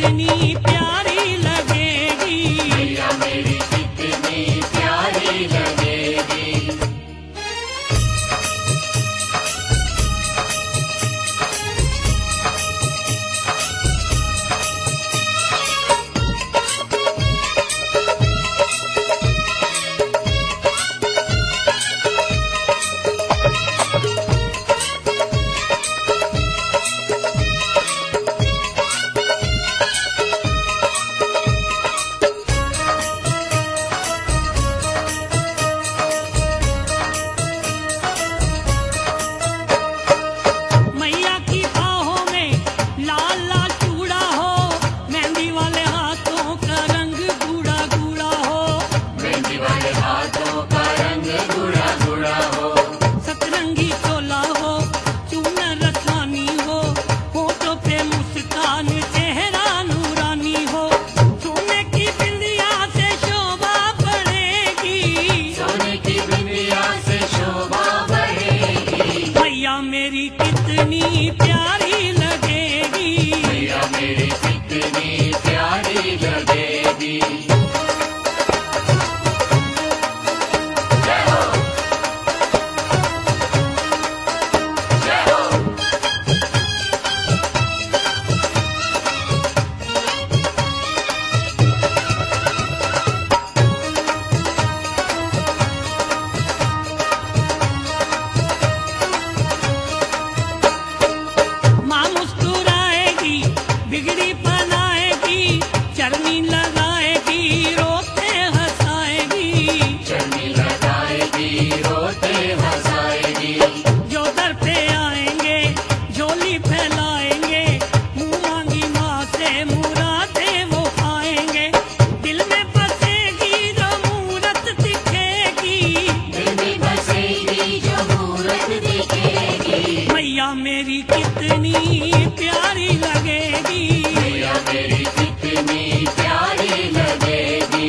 कितनी प्यारी लगेगी, मैया मेरी कितनी प्यारी लगेगी। मैया की बाहों में लाल लाल चूड़ा हो, मेहंदी वाले हाथों का रंग गूढ़ा गूढ़ा हो, मेहंदी वाले हाथों का रंग गुड़ा गुड़ा हो, सतरंगी चोला हो, चूनर रतवानी हो, होठों पे मुस्कान चेहरा नूरानी हो, सोने की बिंदिया से शोभा बढ़ेगी, सोने की बिंदिया से शोभा बढ़ेगी। मैया मेरी कितनी प्यारी लगेगी, मैया मेरी कितनी प्यारी लगेगी। जय हो, जय हो। माँ मुस्कुराएगी, बिगड़ी बनाएगी, चरनी लगाएगी, रोते हंसाएगी, चन्नी लगाएगी, रोते हंसाएगी, जो दर पे आएंगे झोली फैलाएंगे, मुँह मांगी माँ से मुरादें वो पाएंगे, दिल में बसेगी जो मूरत दिखेगी, दिल में बसेगी जो मूरत दिखेगी। मैया मेरी कितनी प्यारी लगेगी, मैया मेरी कितनी प्यारी लगेगी।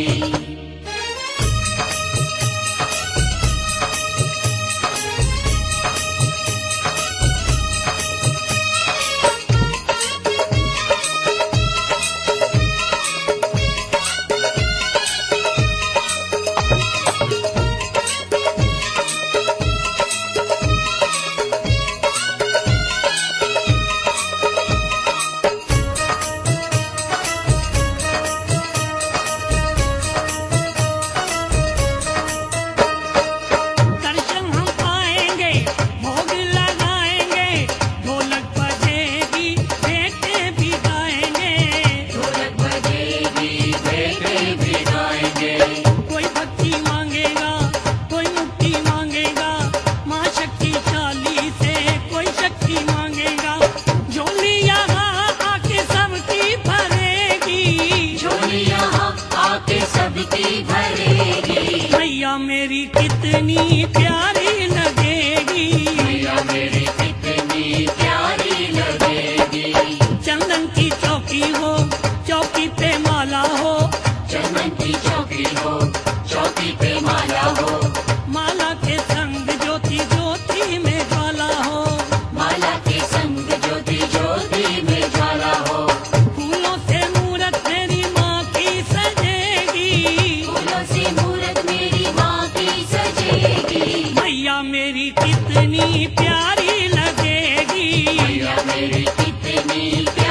दर्शन हम पाएंगे, भोग लगाएंगे, ढोलक बजेगी, बेटे भी गाएंगे, ढोलक बजेगी, बेटे भी गाएंगे, कोई भक्ति मांगेगा, कोई मुक्ति मांगेगा, माँ शक्तिशाली से कोई शक्ति मांगेगा, झोली यहाँ आके सबकी भरेगी, झोली यहाँ आके सबकी भरेगी। मैया मेरी कितनी प्यारी लगेगी, मैया मेरी कितनी प्यारी लगेगी। चंदन की चौकी हो, चौकी पे माला हो, चंदन की चौकी हो, चौकी पे माला हो, माला के संग ज्योति ज्योति में ज्वाला हो, माला के संग ज्योति ज्योति में ज्वाला हो, फूलों से मूरत मेरी माँ की सजेगी, फूलों से मूरत मेरी माँ की सजेगी। मैया मेरी कितनी प्यारी लगेगी, मैया मेरी कितनी